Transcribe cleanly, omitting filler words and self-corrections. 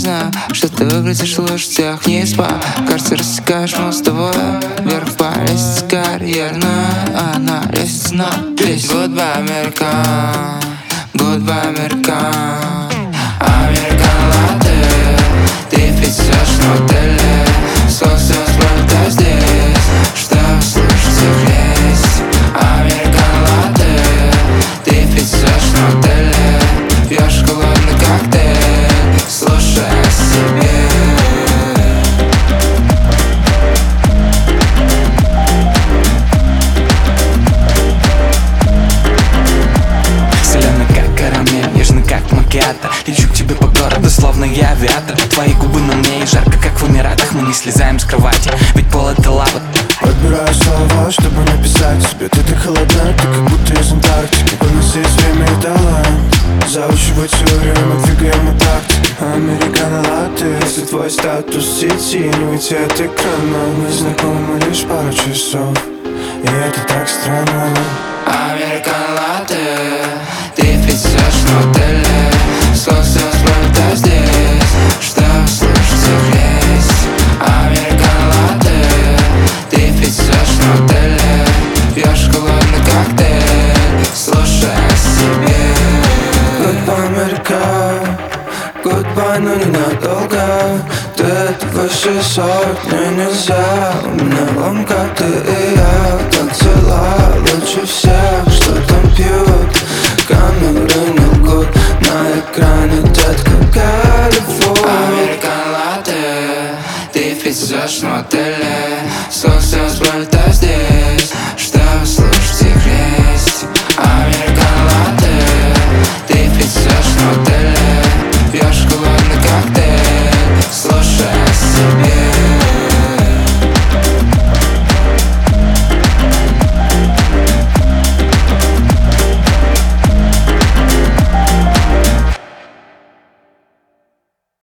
знаю, что ты выглядишь лучше всех. Не спа, кажется, рассекаешь мостовое. Вверх по лестнице карьерная, она лестница на песню. Goodbye, Америка, goodbye, Америка. Американ латте, ты пьешь на отеле. Солнце сплота здесь, что слышите весь. Американ латте, ты пьешь на отеле. Пьешь холодный коктейль, слушая себе. Соленый как карамель, нежный как макиато. Лечу к тебе по городу, словно я авиатор. Твои губы на мне и жарко, как в Эмиратах. Мы не слезаем с кровати, ведь пол это лава. Подбираю слова, чтобы написать тебе. Ты так холодна, ты как будто из Антарктики. У нас есть время и талант заучивать теорию, мы двигаем на тактике. Американо латте, если твой статус в сети не уйти от экрана. Мы знакомы лишь пару часов, и это так странно. Американ латте, ты пьешь на отеле. Солнце сплота здесь, что слышите весь. Американ латте, ты пьешь на отеле. Пьешь холодный коктейль, слушая себе. Goodbye, Америка, goodbye, но ненадолго. Ты этого 600 мне нельзя. У меня ломка, ты и я. Танцела лучше всех, что там пьют. Камеры не лгут, на экране детка Голливуд. Американ латте, ты пьешь на отеле. Солнце